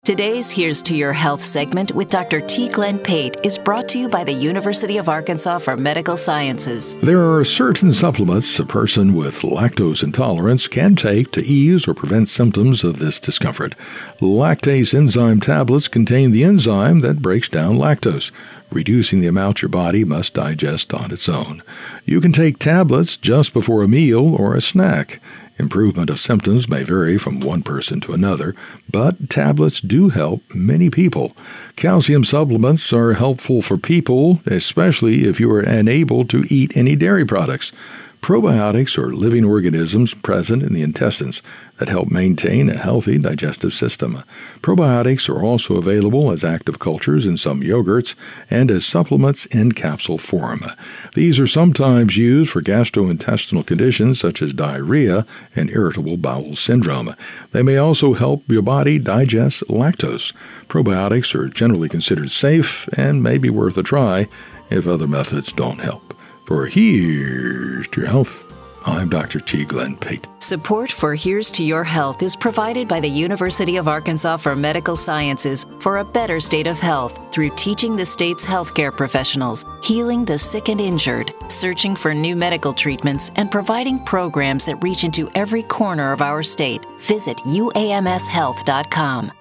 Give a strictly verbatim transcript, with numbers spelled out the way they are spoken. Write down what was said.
Today's Here's to Your Health segment with Doctor T. Glenn Pate is brought to you by the University of Arkansas for Medical Sciences. There are certain supplements a person with lactose intolerance can take to ease or prevent symptoms of this discomfort. Lactase enzyme tablets contain the enzyme that breaks down lactose, reducing the amount your body must digest on its own. You can take tablets just before a meal or a snack. Improvement of symptoms may vary from one person to another, but tablets do help many people. Calcium supplements are helpful for people, especially if you are unable to eat any dairy products. Probiotics are living organisms present in the intestines that help maintain a healthy digestive system. Probiotics are also available as active cultures in some yogurts and as supplements in capsule form. These are sometimes used for gastrointestinal conditions such as diarrhea and irritable bowel syndrome. They may also help your body digest lactose. Probiotics are generally considered safe and may be worth a try if other methods don't help. For Here's to Your Health, I'm Doctor T. Glenn Pate. Support for Here's to Your Health is provided by the University of Arkansas for Medical Sciences for a better state of health through teaching the state's healthcare professionals, healing the sick and injured, searching for new medical treatments, and providing programs that reach into every corner of our state. Visit U A M S health dot com.